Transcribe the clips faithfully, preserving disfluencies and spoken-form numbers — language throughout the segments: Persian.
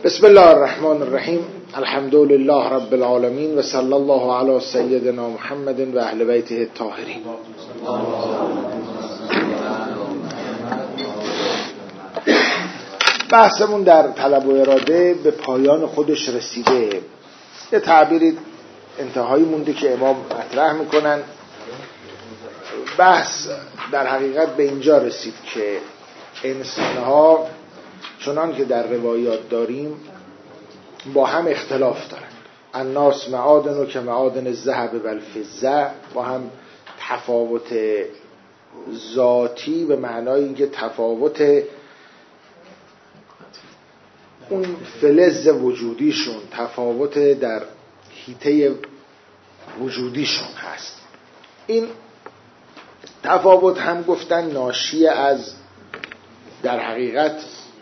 بسم الله الرحمن الرحیم. الحمد لله رب العالمین و صلی الله علی سیدنا محمد و اهل بیته الطاهرین. بحثمون در طلب و اراده به پایان خودش رسیده. یه تعبیری انتهایی مونده که امام مطرح میکنن. بحث در حقیقت به اینجا رسید که انسانها چنان که در روایات داریم با هم اختلاف دارن. الناس معادن و که معادن الذهب و الفضه، با هم تفاوت ذاتی به معنای اینکه تفاوت اون فلز وجودیشون، تفاوت در حیطه وجودیشون هست. این تفاوت هم گفتن ناشی از در حقیقت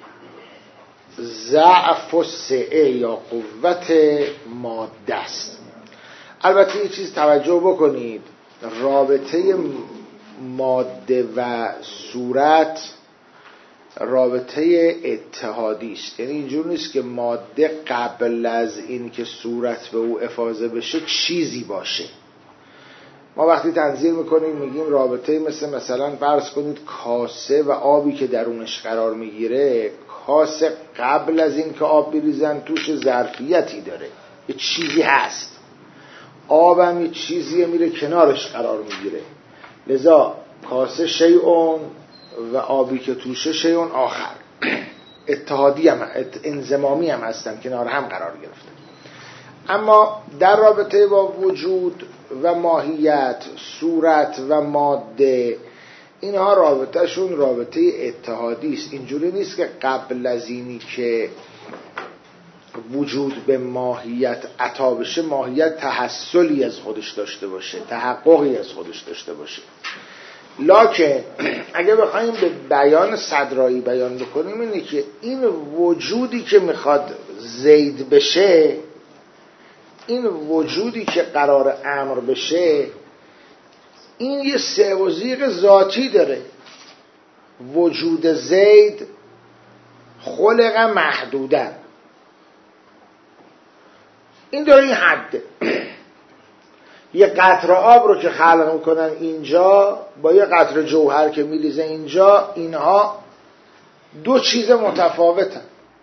ضعف و سعه یا قوت ماده است. البته یه چیز توجه بکنید، رابطه ماده و صورت رابطه اتحادی است. یعنی اینجور نیست که ماده قبل از این که صورت به او افاضه بشه چیزی باشه. ما وقتی تنظیر میکنیم میگیم رابطه مثل مثلا فرض کنید کاسه و آبی که درونش قرار میگیره. کاسه قبل از این که آب بریزن توش ظرفیتی داره، یه چیزی هست. آبم یه چیزیه میره کنارش قرار میگیره. لذا کاسه شیئون و آبی که توشه شیئون آخر. اتحادی هم انضمامی هم هستن، کنار هم قرار گرفته. اما در رابطه با وجود و ماهیت، صورت و ماده، اینها رابطهشون رابطه اتحادی است. اینجوری نیست که قبل از اینی که وجود به ماهیت عطا بشه ماهیت تحصلی از خودش داشته باشه، تحققی از خودش داشته باشه. لکن اگه بخوایم به بیان صدرایی بیان بکنیم اینه که این وجودی که میخواد زید بشه، این وجودی که قرار امر بشه، این یه سه و زیغ ذاتی داره. وجود زید خلق محدودن، این داره این حده. یه قطره آب رو که خلق میکنن اینجا با یه قطره جوهر که میریزه اینجا، اینها دو چیز متفاوتن.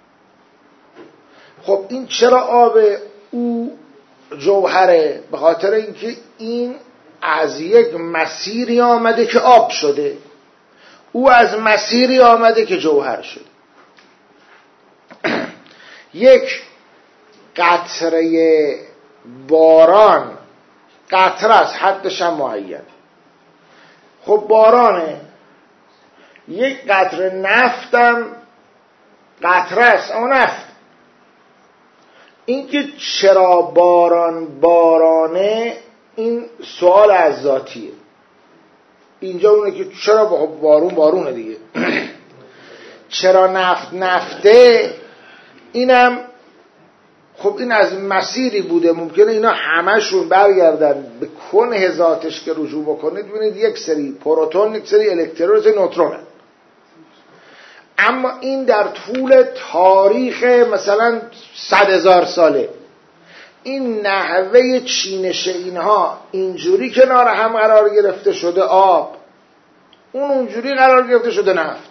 خب این چرا آب او جوهره؟ به خاطر اینکه این از یک مسیری آمده که آب شده، او از مسیری آمده که جوهر شده. یک قطره باران قطره است، حدش هم معین. خب بارانه. یک قطره نفتم قطره است، اما نفت. این که چرا باران بارانه، این سوال از ذاتیه. اینجا اونه که چرا بارون بارونه دیگه. چرا نفت نفته، اینم خب این از مسیری بوده. ممکنه اینا همشون برگردن به کنه ذاتش که رجوع بکنید ببینید یک سری پروتون، یک سری الکترون، یک سری نوترون. اما این در طول تاریخ مثلا صد هزار ساله این نحوه چینش اینها اینجوری کنار هم قرار گرفته شده آب، اون اونجوری قرار گرفته شده نفت.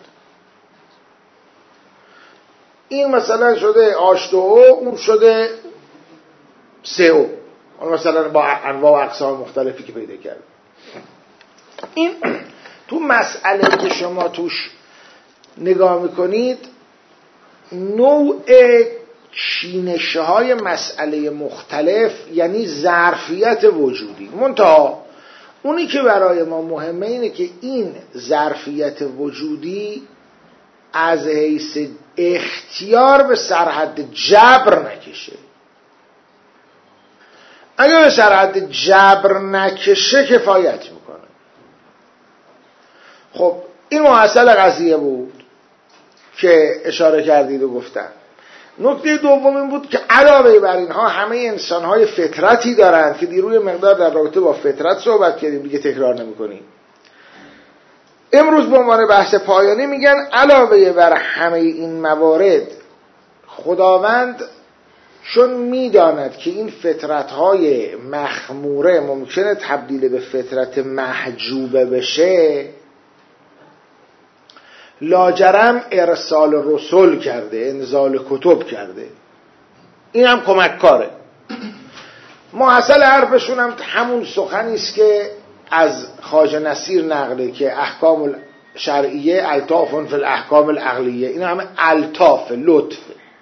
این مثلا شده آچ دو او، اون شده سی او، مثلا با انواع و اقسام مختلفی که پیدا کرد. این تو مسئله که شما توش نگاه میکنید نوع چینشه های مسئله مختلف، یعنی ظرفیت وجودی. منتها اونی که برای ما مهمه اینه که این ظرفیت وجودی از حیث اختیار به سرحد جبر نکشه. اگر به سرحد جبر نکشه کفایت میکنه. خب این محصل قضیه بود که اشاره کردید و گفتن. نکته دوم این بود که علاوه بر اینها همه انسان‌های فطرتی دارند که دیروی مقدار در رابطه با فطرت صحبت کردیم، دیگه تکرار نمی‌کنیم. امروز به عنوان بحث پایانی میگن علاوه بر همه این موارد خداوند چون میداند که این فطرت‌های مخموره ممکنه تبدیل به فطرت محجوبه بشه، لاجرم ارسال رسول کرده، انزال کتب کرده. این هم کمک کاره. محصل حرفشون هم همون سخنی است که از خواجه نصیر نقله که احکام شرعیه الطاف فی الاحکام العقلیه. این همه الطاف، لطف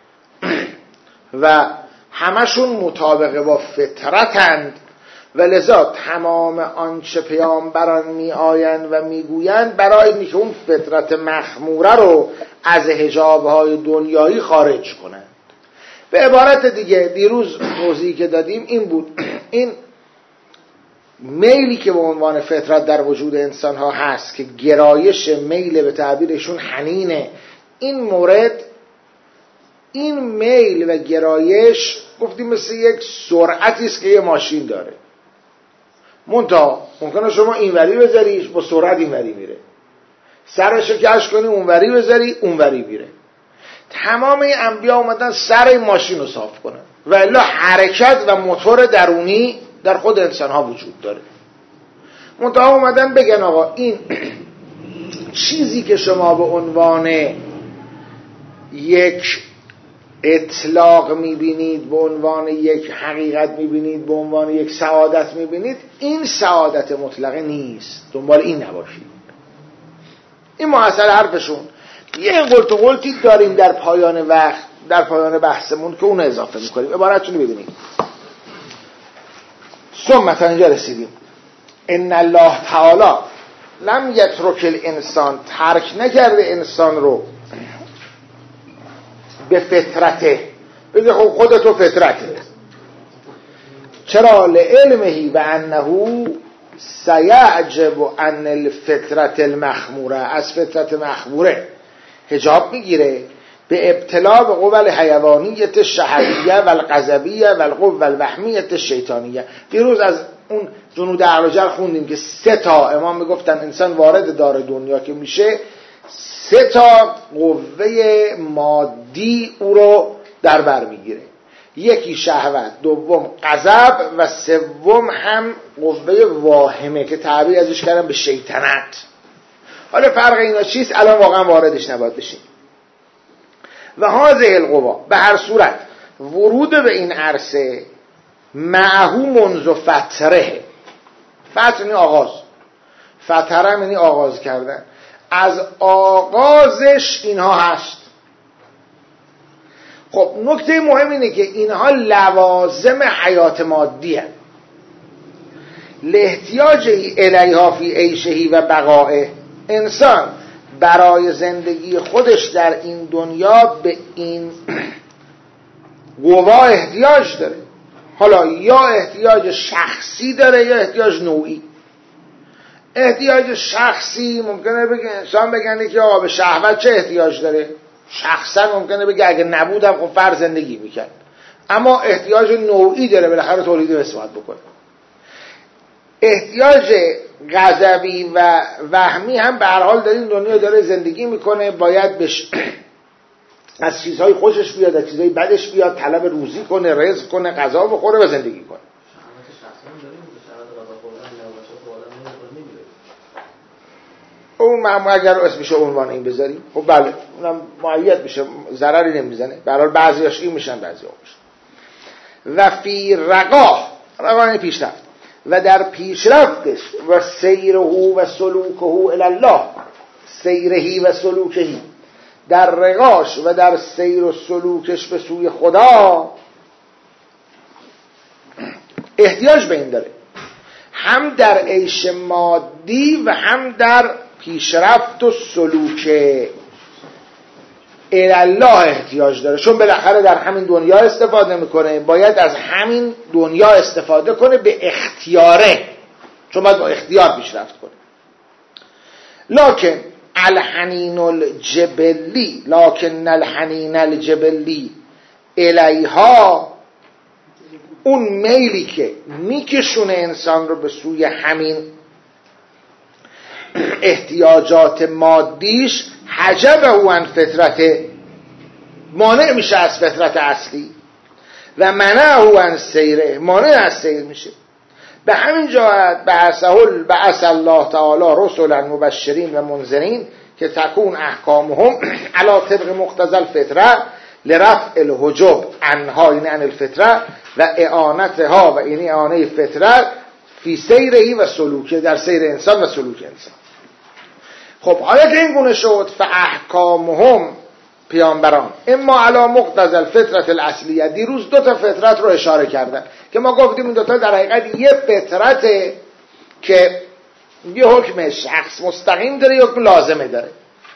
و همشون مطابقه با فطرتند و لذا تمام آنچه پیامبران می آیند و می گویند برای اینکه که اون فطرت مخموره رو از حجابهای دنیایی خارج کنند. به عبارت دیگه دیروز توضیحی که دادیم این بود، این میلی که به عنوان فطرت در وجود انسان ها هست که گرایش میل به تعبیرشون حنینه، این مورد، این میل و گرایش گفتیم مثل یک سرعتی است که یه ماشین داره. منتها ممکنه شما اینوری بذاریش با سرعت اینوری میره، سرشو کش کنی اونوری بذاری اونوری میره. تمام این انبیا اومدن سر این ماشین رو صاف کنن و الا حرکت و موتور درونی در خود انسان ها وجود داره. منتها اومدن بگن آقا این چیزی که شما به عنوان یک اطلاق میبینید، به عنوان یک حقیقت میبینید، به عنوان یک سعادت میبینید، این سعادت مطلقه نیست، دنبال این نباشید. این محصل حرفشون. یه قلت و قلتی داریم در پایان وقت، در پایان بحثمون که اون اضافه میکنیم. عبارتشون رو ببینید. ثم تا اینجا رسیدیم. ان الله تعالی لم یترک الانسان، ترک نکرده انسان رو به فطرته. بگه خب خودتو فطرته. چرا؟ لعلمهی و انه سیعجب عن الفطرت المخموره، از فطرت مخموره حجاب میگیره به ابتلا به قوى الحیوانیت شهویه و الغضبیه و القوى الوهمیت الشیطانیه. دیروز از اون جنود عقل و جر خوندیم که سه تا امام میگفتن انسان وارد دار دنیا که میشه سه تا قوه مادی او رو در بر میگیره. یکی شهوت، دوم غضب و سوم هم قوه واهمه که تعبیر ازش کردن به شیطنت. حالا فرق اینا چیست؟ الان واقعا واردش نباید بشیم. و هذه القوا، به هر صورت ورود به این عرصه معهو منذ فتره، فتره یعنی آغاز، فتره یعنی آغاز کردن، از آغازش اینها هست. خب نکته مهم اینه که اینها لوازم حیات مادی هست، لاحتیاج الیها فی عیشه و بقائه. انسان برای زندگی خودش در این دنیا به این قوا احتیاج داره. حالا یا احتیاج شخصی داره یا احتیاج نوعی. احتیاج شخصی ممکنه بگه انسان بگنه که آقا به شهوت چه احتیاج داره، شخصا ممکنه بگه اگه نبودم خب فرد زندگی میکرد. اما احتیاج نوعی داره، بالاخره تولید و اثبات بکنه. احتیاج غضبی و وهمی هم به هر حال در این دنیا داره زندگی میکنه، باید بش از چیزهای خوشش بیاد، از چیزهای بدش بیاد، طلب روزی کنه، رزق کنه، غذا بخوره و زندگی کنه. اون معمول اگر اسمش عنوان این بذاریم خب بله اونم معید میشه، ضرری نمیزنه. به هر حال بعضیاش این میشن بعضی‌ها میشن. و فی رقاه، رقاه پیشرفت، و در پیشرفتش و سیره و سلوکه الی الله، سیرهی و سلوکهی، در رقاش و در سیر و سلوکش به سوی خدا احتیاج به این داره، هم در عیش مادی و هم در پیشرفت و سلوک الی الله احتیاج داره. چون بالاخره در همین دنیا استفاده میکنه، باید از همین دنیا استفاده کنه به اختیاره، چون باید با اختیار پیشرفت کنه. لکن الحنین الجبلی، لکن الحنین الجبلی الیها، اون میلی که میکشونه انسان رو به سوی همین احتیاجات مادیش، حجبه عن فطرته، مانع میشه از فطرت اصلی و منعه عن سیره، مانع از سیر میشه. به همین جهت بعثه بعث الله تعالی رسلا مبشرین و منذرین که تکون احکامهم علی طبق مقتضی الفطره لرفع الحجب عنها، این عن الفطره و اعانتها و این اعانه فطره فی سیره و سلوکه، در سیر انسان و سلوک انسان. خب حالا که این گونه شد، فاحکامهم پیامبران اما علی مقتضی الفطرة الاصلیه، دیروز دو تا فطرت رو اشاره کردن که ما گفتیم این دو تا در حقیقت یه فطرته که یه حکم شخص مستقیم داره، یه حکم لازمه داره.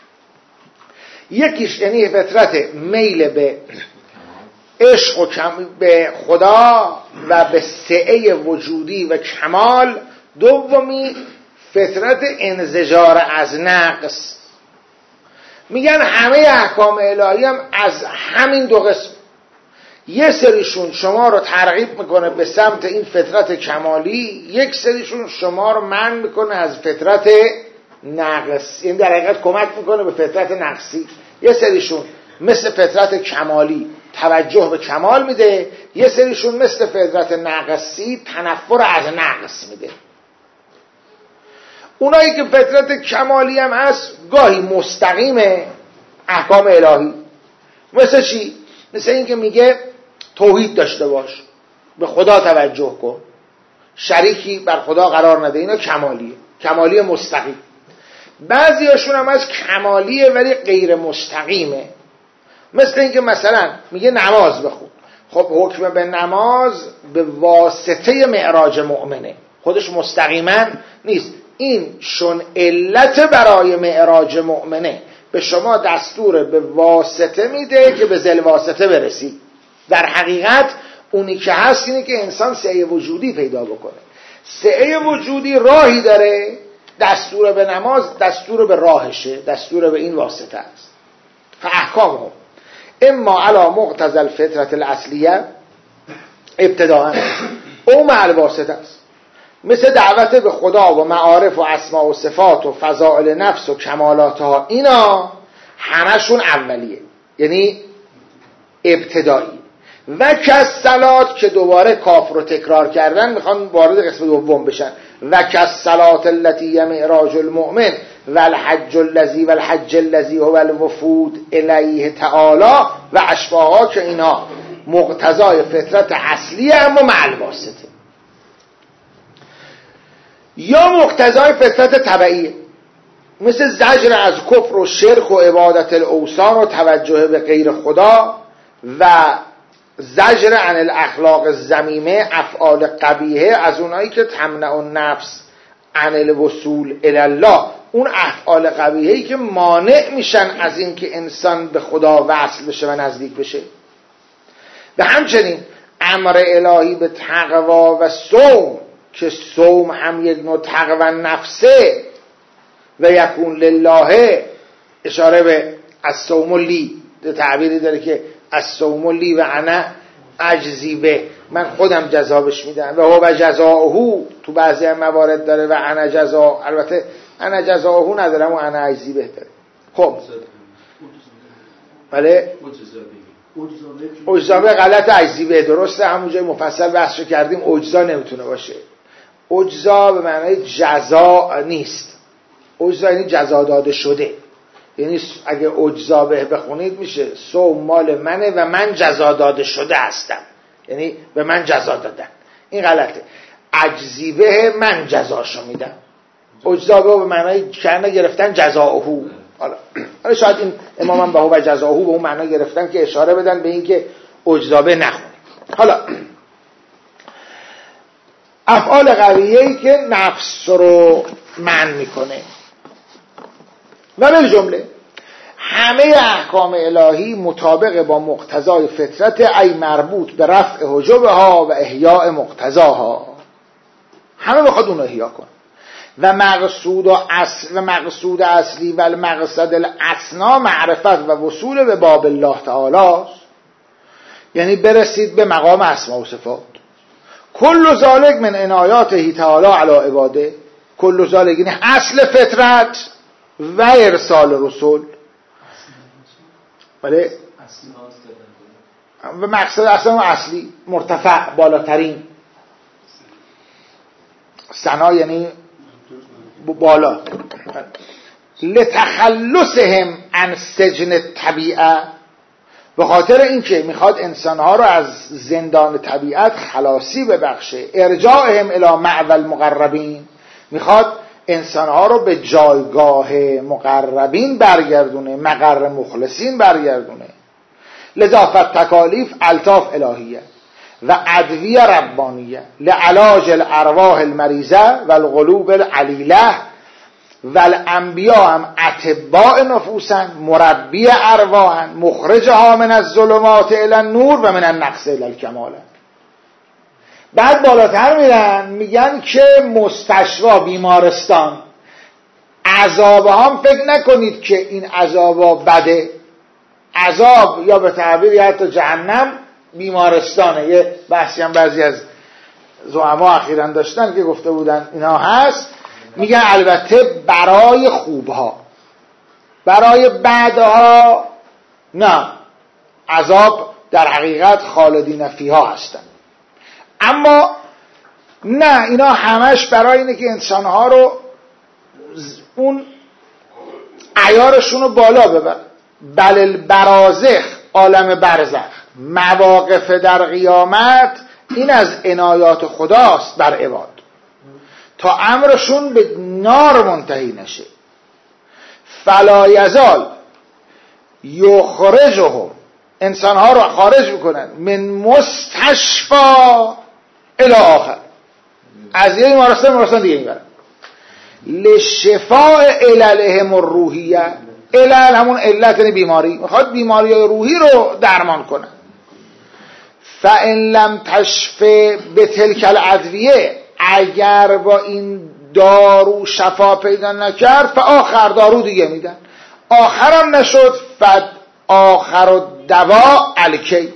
یکیش یعنی فطرت میل به عشق و کم به خدا و به سعه وجودی و کمال. دومی فطرت انزجار از نقص. میگن همه احکام الهی هم از همین دو قسم، یه سریشون شما رو ترغیب میکنه به سمت این فطرت کمالی، یک سریشون شما رو منع میکنه از فطرت نقص، این در حقیقت کمک میکنه به فطرت نقصی. یه سریشون مثل فطرت کمالی توجه به کمال میده، یه سریشون مثل فطرت نقصی تنفر از نقص میده. اونایی که فطرت کمالی هم هست گاهی مستقیمه احکام الهی، مثل چی؟ مثل این که میگه توحید داشته باش، به خدا توجه کن، شریکی بر خدا قرار نده، اینا کمالیه، کمالی مستقیم. بعضی هاشون هم از کمالیه ولی غیر مستقیمه، مثل این که مثلا میگه نماز بخون. خب حکم به نماز به واسطه معراج مؤمنه، خودش مستقیما نیست، این شون علت برای معراج مؤمنه، به شما دستور به واسطه میده که به ذل واسطه برسی. در حقیقت اونی که هست اینه که انسان سعی وجودی پیدا بکنه. سعی وجودی راهی داره، دستور به نماز دستور به راهشه، دستور به این واسطه است. فاحکامهم اما علی مقتضی الفطرة الاصلیه ابتداء او مع الواسطه است، مثل دعوت به خدا و معارف و اسماء و صفات و فضائل نفس و کمالاتها، اینا همشون اولیه یعنی ابتدایی. و کالصلات که دوباره کاف رو تکرار کردن میخوان وارد قسم دوم بشن. و کالصلات التي معراج المؤمن و الحج الذی و الحج الذی هو الوفود الیه تعالی و اشباها، که اینا مقتضای فطرت اصلیه اما مع الواسطه، یا مقتضای فطرت تبعیه، مثل زجر از کفر و شرک و عبادت الاوثان و توجه به غیر خدا و زجر عن الاخلاق الذمیمه، افعال قبیحه از اونایی که تمنع النفس عن الوصول الی الله، اون افعال قبیحه‌ای که مانع میشن از این که انسان به خدا وصل بشه و نزدیک بشه. و همچنین امر الهی به تقوا و صوم، که صوم هم یک نوع تقوا نفسه و یکون لله، اشاره به الصوم لی، تعبیری داره که الصوم لی و انا اجزی به، من خودم جزابش میدم، و هو جزاؤه تو بعضی موارد داره و انا جزا، البته انا جزاؤه ندارم و انا اجزی به داره. خب بله اجزا به غلط، اجزی به درسته، همون جای مفصل بحث کردیم اجزا نمیتونه باشه. اجزا به معنای جزا نیست، اجزا یعنی جزا داده شده، یعنی اگه اجزا به بخونید میشه صوم مال منه و من جزا داده شده هستم، یعنی به من جزا دادن. این غلطه. اجزی به، من جزاشو میدم. اجزا به به معنای کنه گرفتن جزاؤه. حالا حالا شاید این امام به هو جزاؤه به اون معنا گرفتن که اشاره بدن به این که اجزا به نخونید. حالا افعال قویه‌ای که نفس رو منع میکنه و به جمله همه احکام الهی مطابق با مقتضای فطرت، ای مربوط به رفع حجبها و احیاء مقتضاها، همه بخواد اون احیا کن. و مقصود و اصل و مقصود اصلی و المقصد الاسنا معرفت و وصول به باب الله تعالی، یعنی برسید به مقام اسماء و صفات. کل ذالک من عنایاته تعالی علی عباده، کل ذالک یعنی اصل فطرت و ارسال رسول. بله و مقصد اصلا اصلی مرتفع، بالاترین. سنا یعنی بالا. لتخلصهم عن سجن الطبیعه، به خاطر اینکه میخواد انسانها رو از زندان طبیعت خلاصی ببخشه. ارجاعهم الی مأوی المقربین، میخواد انسانها رو به جایگاه مقربین برگردونه، مقر مخلصین برگردونه. لذا فالتکالیف الطاف الهیه و ادویه ربانیه لعلاج الارواح المریضه و القلوب العلیله و الانبیاء هم اطباء نفوسن، مربی ارواحن، مخرجها من الظلمات الی النور و من النقص الی الکمال. بعد بالاتر میرن میگن که مستشفا، بیمارستان، عذاب هم فکر نکنید که این عذاب بده. عذاب یا به تعبیر حتی جهنم بیمارستانه. یه بحثی هم بعضی از زعما اخیراً داشتن که گفته بودن اینا هست. میگن البته برای خوبها، برای بعدها نه، عذاب در حقیقت خالدین فیها هستن. اما نه، اینا همش برای اینه که انسانها رو اون عیارشون رو بالا ببر. بل البرازخ، عالم برزخ، مواقف در قیامت، این از عنایات خداست بر عباد تا امرشون به نار منتهی نشه. فلا یزال یخرجهم، انسانها رو خارج میکنن، من مستشفا الی آخر، از یه بیمارستان بیمارستان دیگه میبرن. لشفاء عللهم الروحیه، علل همون علت یعنی بیماری، میخواد بیماری روحی رو درمان کنن. فان لم تشفه بتلک الادویه، اگر با این دارو شفا پیدا نکرد، فآخر، دارو دیگه میدن. آخرم نشد، فد آخر و دوا الکی.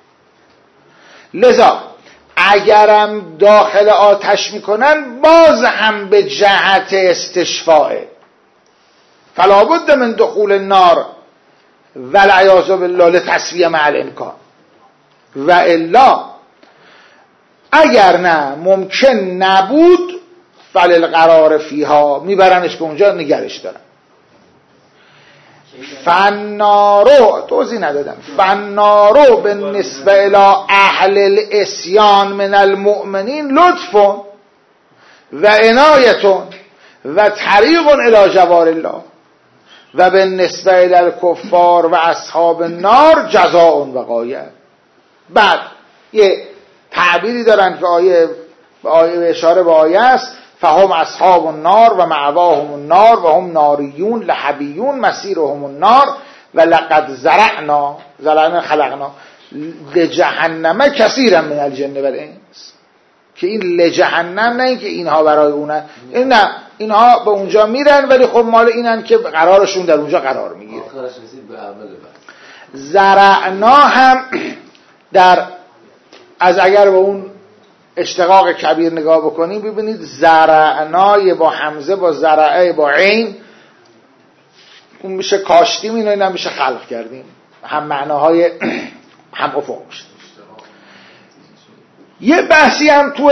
لذا اگرم داخل آتش میکنن، باز هم به جهت استشفاء. فلا بد من دخول النار والعیاذ بالله لتسویه مع الامکان، و الا اگر نه ممکن نبود فللقرار فیها، میبرنش به اونجا نگرش دارن. فنارو توضیح ندادم. فنارو به نسبه الی اهل الاسیان من المؤمنین لطف و عنایتون و طریق الی جوار الله و به نسبه الی الکفار و اصحاب النار جزاء و غایه. بعد یه تعبیری دارن که آیه آیه اشاره به آیه است: فهم اصحاب النار و مأواهم النار و هم ناریون لحبیون مسیرهم النار و لقد زرعنا زرعنا خلقنا لجهنم کثیرا من الجن والانس. که این لجهنم نه اینکه اینها برای اونن، این نه، اینها به اونجا میرن ولی خب مال اینن که قرارشون در اونجا قرار میگیره. زرعنا هم در از اگر به اون اشتقاق کبیر نگاه بکنیم ببینید زرعنای با حمزه با زرعه با عین، اون میشه کاشتیم، اینو اینم میشه خلق کردیم، هم معناهای هم افق میشه. یه بحثی هم تو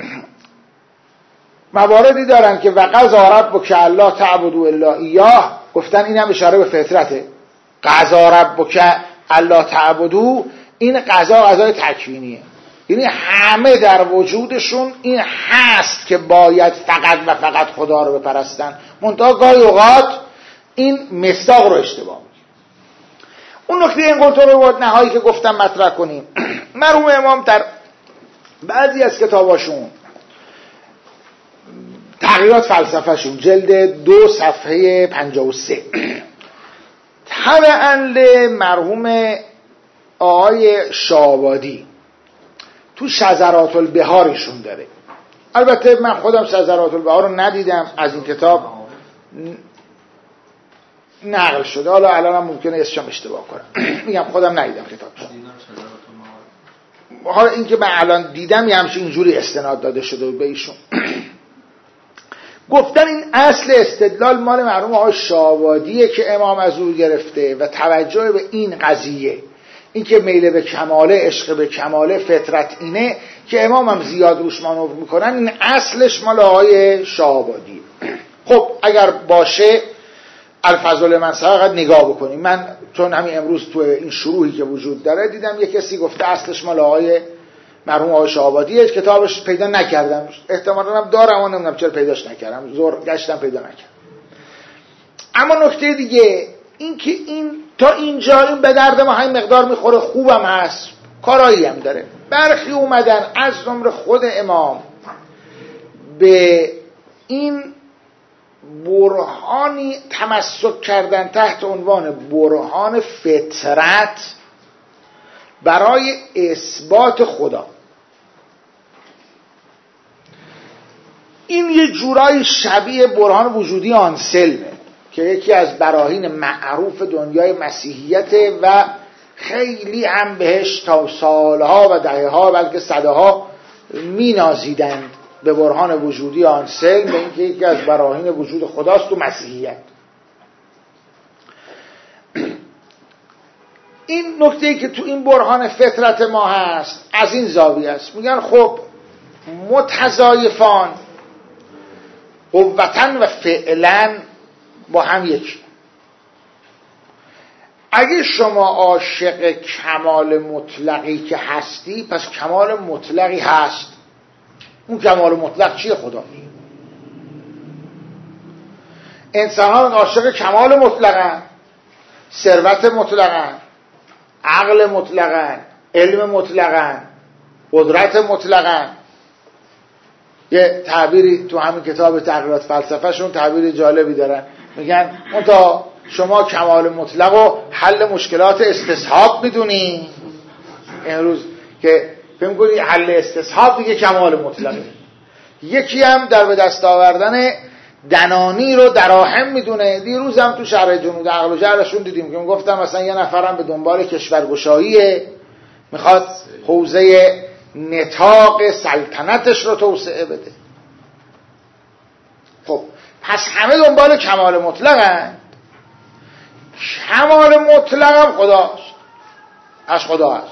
مواردی دارن که وقضا ربک الا تعبدوا الا ایاه، گفتن این هم اشاره به فطرته. قضا ربک الا تعبدوا، این قضا قضای تکوینیه، یعنی همه در وجودشون این هست که باید فقط و فقط خدا رو بپرستن، منتها گاهی اوقات این مصداق رو اشتباه میگه. اون نکته این قلتو رو باید نهایی که گفتم مطرح کنیم. مرحوم امام در بعضی از کتاباشون تغییرات فلسفهشون جلد دو صفحه پنجاه و سه طبعاً مرحوم آقای شاهآبادی تو شذرات البحارشون داره. البته من خودم شذرات البحار رو ندیدم، از این کتاب نقل شده، حالا الان هم ممکنه اسمم اشتباه کنم. میگم خودم ندیدم کتابشو. حالا این که من الان دیدم یه همچین اینجوری استناد داده شده به ایشون. گفتن این اصل استدلال مال مرحوم آقای شاهآبادیه که امام از او گرفته و توجه به این قضیه این که میل به کماله، عشق به کماله، فطرت اینه که امام هم زیاد روش مانور میکنن، این اصلش مال آقای شاه‌آبادی. خب اگر باشه الفضل من فقط نگاه بکنیم. من چون همین امروز تو این شروحی که وجود داره دیدم یک کسی گفته اصلش مال آقای مرحوم آقای شاه‌آبادیه، کتابش پیدا نکردم، احتمالاً هم دارم و نمیدونم چرا پیداش نکردم، زور گشتم پیدا نکردم. اما نکته دیگه این که این تا اینجا این به درد ما همین مقدار میخوره، خوبم هست، کارایی هم داره. برخی اومدن از جمله خود امام به این برهانی تمسک کردن تحت عنوان برهان فطرت برای اثبات خدا. این یه جورایی شبیه برهان وجودی آنسلمه که یکی از براهین معروف دنیای مسیحیته و خیلی هم بهش تا سالها و دهه‌ها بلکه صدها می نازیدند به برهان وجودی آنسلم، به اینکه یکی از براهین وجود خداست تو مسیحیت. این نکته‌ای که تو این برهان فطرت ما هست از این زاویه است. میگن خب متضایفان قوتاً و فعلاً با هم یکی. اگه شما عاشق کمال مطلقی که هستی، پس کمال مطلقی هست. اون کمال مطلق چیه؟ خدا. انسان ها عاشق کمال مطلقن، ثروت مطلقن، عقل مطلقن، علم مطلقن، قدرت مطلقن. یه تعبیری تو همین کتاب تغییرات فلسفه شون تعبیر جالبی دارن، میگن اون تا شما کمال مطلق و حل مشکلات استصحاب میدونی، امروز که فهم کنی حل استصحاب دیگه کمال مطلقه. یکی هم در به دست آوردن دنانی رو دراهم میدونه. دیروز هم تو شرح جنود عقل و جرشون دیدیم که میگفتم مثلا یه نفرم به دنبال کشورگشاییه، میخواد حوزه نطاق سلطنتش رو توسعه بده. خب پس همه دنبال کمال مطلقن. کمال مطلق هم خداست، از خدا هست.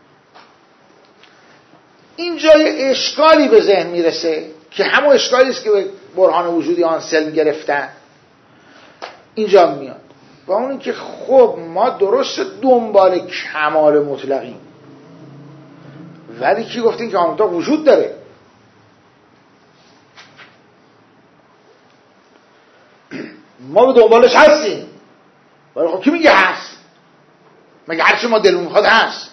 اینجا یه اشکالی به ذهن میرسه که همون اشکالی است که به برهان وجودی آنسلم گرفتن اینجا میاد، با اون که خب ما درست دنبال کمال مطلقیم، ولی کی گفتین که آن وجود داره؟ ما به دنبالش هستیم، ولی خب کی میگه هست؟ مگه هرچی ما دلمون میخواد هست؟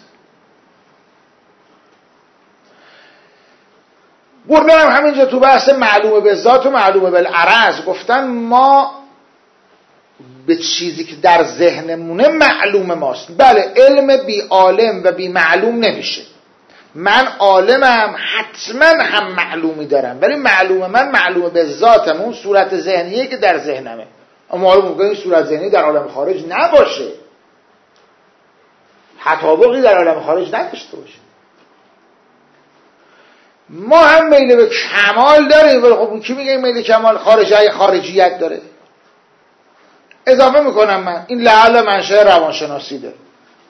بردن هم همینجا تو بحث معلومه به ذات و معلومه بالعرض گفتن ما به چیزی که در ذهنمونه معلوم ماست. بله علم بی عالم و بی معلوم نمیشه. من عالمم حتما هم معلومی دارم، ولی معلوم من معلومه به ذاتم، اون صورت ذهنیه که در ذهنمه. اما معلوم ممکنه این صورت ذهنی در عالم خارج نباشه، تطابقی در عالم خارج نداشته باشه. ما هم میل به کمال داریم، ولی خب کی میگه این میل کمال خارجی خارجیت داره؟ اضافه میکنم من این لعل منشأ روانشناسی داره.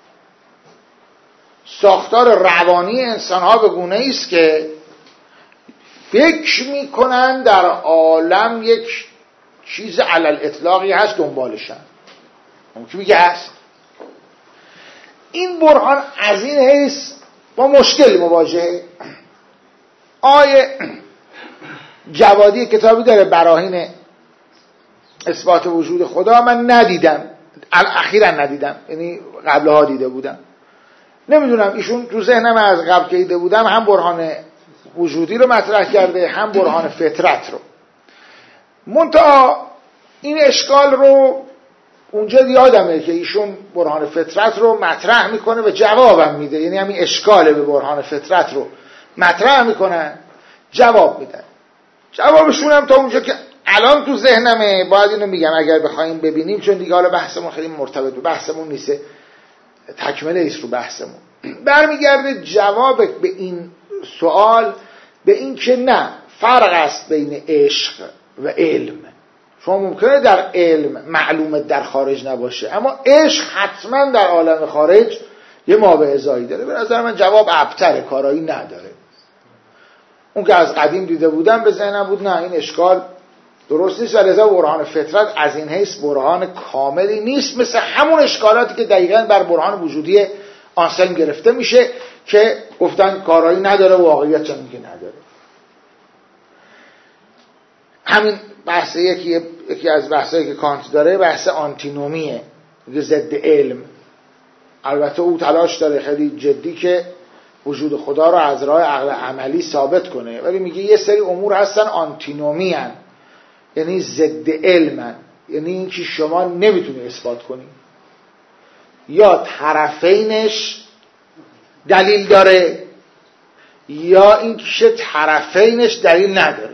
ساختار روانی انسان ها به گونه ای است که فکر میکنن در عالم یک چیز علل اطلاقی هست دنبالشن. اون کی میگه هست؟ این برهان از این حیث با مشکل مواجهه. آیه جوادی کتابی داره براهین اثبات وجود خدا، من ندیدم، اخیرا ندیدم، یعنی قبلها دیده بودم، نمیدونم ایشون تو ذهنم از قبل که دیده بودم هم برهان وجودی رو مطرح کرده هم برهان فطرت رو. منتها این اشکال رو اونجا یادمه که ایشون برهان فطرت رو مطرح میکنه و جوابم میده، یعنی همین اشکال به برهان فطرت رو مطرح میکنن جواب میدن. جوابشون هم تا اونجا که الان تو ذهنمه باید اینو میگم اگر بخوایم ببینیم، چون دیگه حالا بحثمون خیلی مرتبط به بحثمون نیست، تکمله ایست رو بحثمون. برمیگرده جواب به این سوال به این که نه، فرق است بین عشق و علم. شما ممکنه در علم معلومه در خارج نباشه، اما عشق حتما در عالم خارج یه ما به ازایی داره. به نظر من جواب ابتره، کارایی نداره. اون که از قدیم دیده بودم به ذهنم بود نه این اشکال درست نیست و لذا برهان فطرت از این حیث برهان کاملی نیست، مثل همون اشکالاتی که دقیقاً بر برهان وجودی آنسلم گرفته میشه که گفتن کارایی نداره، واقعیت چنین که نداره. همین بحث یکی یکی از بحثایی که کانت داره بحث آنتینومیه، ضد علم. البته او تلاش داره خیلی جدی که وجود خدا رو از راه عقل عملی ثابت کنه، ولی میگه یه سری امور هستن آنتینومی هن، یعنی ضد علمن، یعنی این که شما نمیتونی اثبات کنی، یا طرفینش دلیل داره یا این که طرفینش دلیل نداره.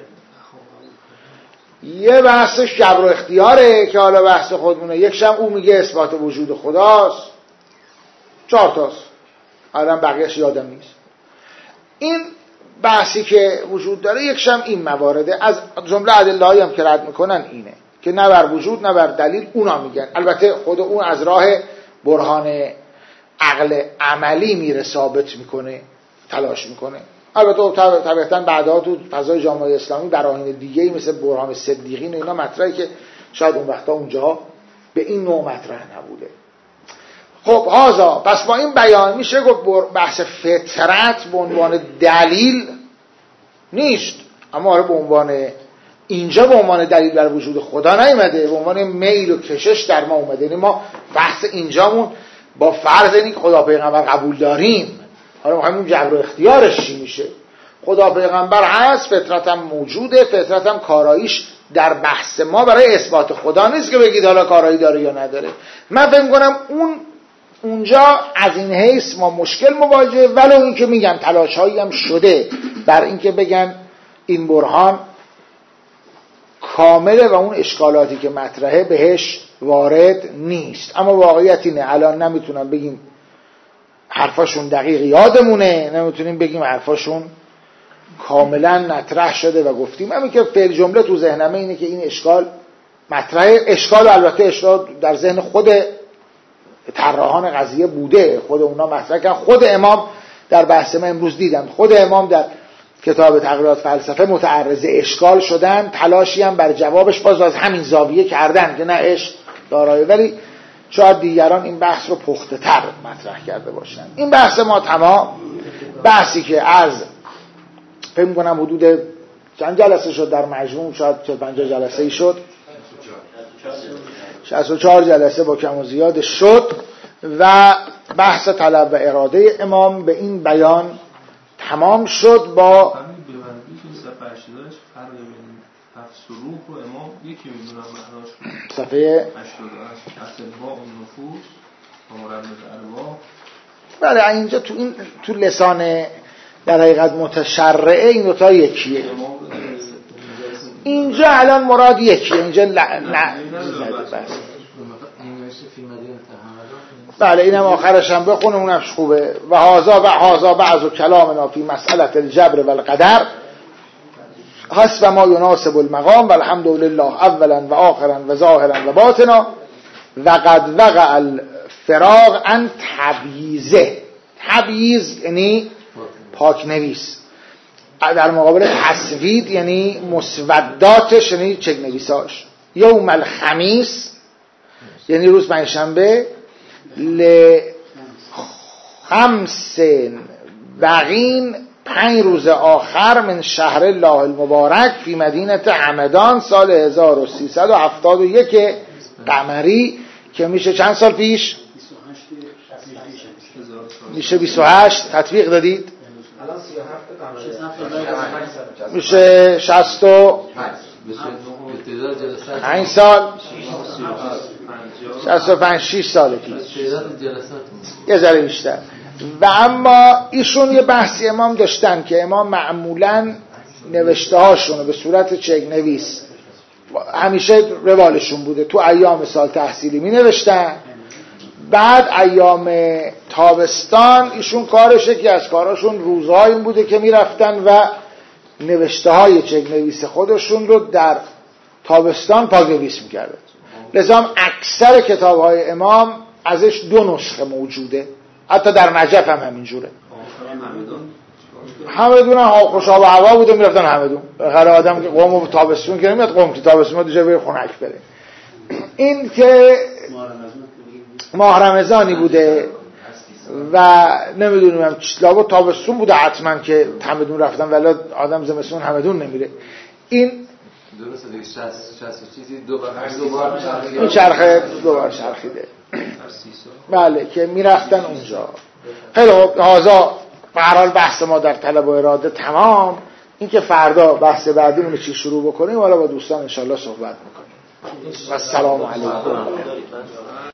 یه بحثش جبر و اختیاره که حالا بحث خودمونه، یکشم او میگه اثبات وجود خداست، چهار تاست الان بقیهش یادم نیست. این بحثی که وجود داره یکشم این موارده، از جمله ادله‌ای هم که رد میکنن اینه که نه بر وجود نه بر دلیل اونا میگن. البته خود اون از راه برهان عقل عملی میره ثابت میکنه، تلاش میکنه. البته طبیعتاً بعدها تو فضای جامعه اسلامی براهین دیگه‌ای مثل برهان صدیقین و اینا مطرحی که شاید اون وقتا اونجا به این نوع مطرح نبوده. خب هازا، پس با این بیان میشه گفت بحث فطرت به عنوان دلیل نیست، اما آره به عنوان اینجا به عنوان دلیل بر وجود خدا نیومده، به عنوان میل و کشش در ما اومده. یعنی ما بحث اینجامون با فرض اینکه خدا پیغمبر قبول داریم، حالا میخوایم اون جبر و اختیارش چی میشه. خدا پیغمبر هست، فطرت هم موجوده، فطرت هم کاراییش در بحث ما برای اثبات خدا نیست که بگید حالا کارایی داره یا نداره. من فکر کنم اون اونجا از این حیث ما مشکل مواجه، ولو این که میگم تلاش هایی هم شده بر این که بگن این برهان کامله و اون اشکالاتی که مطرحه بهش وارد نیست. اما واقعیت اینه الان نمیتونم بگیم حرفاشون دقیق یادمونه، نمیتونیم بگیم حرفاشون کاملا مطرح شده و گفتیم. همین که فعل جمله تو ذهنمه اینه که این اشکال مطرحه. اشکال البته اشکال در ذهن خود طراحان قضیه بوده، خود اونا مطرح کردن. خود امام در بحث ما امروز دیدم، خود امام در کتاب تقریرات فلسفه متعرض اشکال شدن، تلاشی هم بر جوابش باز از همین زاویه کردن که نه عشق دارایی، ولی شاید دیگران این بحث رو پخته تر مطرح کرده باشن. این بحث ما تمام، بحثی که از فکر می‌کنم حدود چند جلسه شد در مجموع، شاید چهل پنجاه جلسه ای شد، شصت و چهار جلسه با کم و زیاد شد و بحث طلب و اراده امام به این بیان تمام شد. با صفحه بله اینجا تو این تو لسان در حقیقت متشرعه این دوتا یکیه. اینجا الان مراد یکیه، اینجا لا نه بله اینم آخرش هم بخونه، اونمش خوبه. و هازا و هازا بعض کلامنا فی مسئله الجبر و القدر حسب ما یناسب المقام والحمد لله اولا و آخرا و ظاهرا و باطنا و قد وقع الفراغ عن تبییزه. تبییز یعنی پاک نویس، در مقابل تسوید یعنی مسوداتش یعنی چک نویساش. یوم الخمیس یعنی روز پنجشنبه، لخمس بقین پنج روز آخر من شهر الله المبارک فی مدینه همدان سال هزار و سیصد و هفتاد و یک قمری که میشه چند سال پیش؟ میشه بیست و هشت. تطبیق دادید؟ میشه شصت و پنج سال، شصت و پنج شش سال پیش، یه ذره بیشتر. و اما ایشون یه بحثی امام داشتن که امام معمولاً نوشته هاشون به صورت چک نویس همیشه روالشون بوده، تو ایام سال تحصیلی می نوشتن، بعد ایام تابستان ایشون کارش یکی از کاراشون روزهای این بوده که می رفتن و نوشته های چک نویس خودشون رو در تابستان پاک‌نویس می کردن. لذا اکثر کتاب های امام ازش دو نسخه موجوده، حتی در نجف هم همینجوره. همدون هم خوشاب و هوا بوده میرفتن همدون. بخیر آدم که قوم و تابستون که نمیاد، قوم که تابستون دو جای بره خنک بره. این که ماه رمضانی بوده و نمیدونم لابد تابستون بوده حتما که همدون رفتن، ولی آدم زمستون همدون نمیره. این درسته دیگه شصت شصت چیزی دو بار دو بار این چرخه دو بار چرخیده. بله که میرفتن اونجا. خیلی خوب، هازا به هر حال بحث ما در طلب و اراده تمام. این که فردا بحث بعدیمون چی شروع بکنیم، حالا با دوستان انشالله صحبت میکنیم. و السلام علیکم.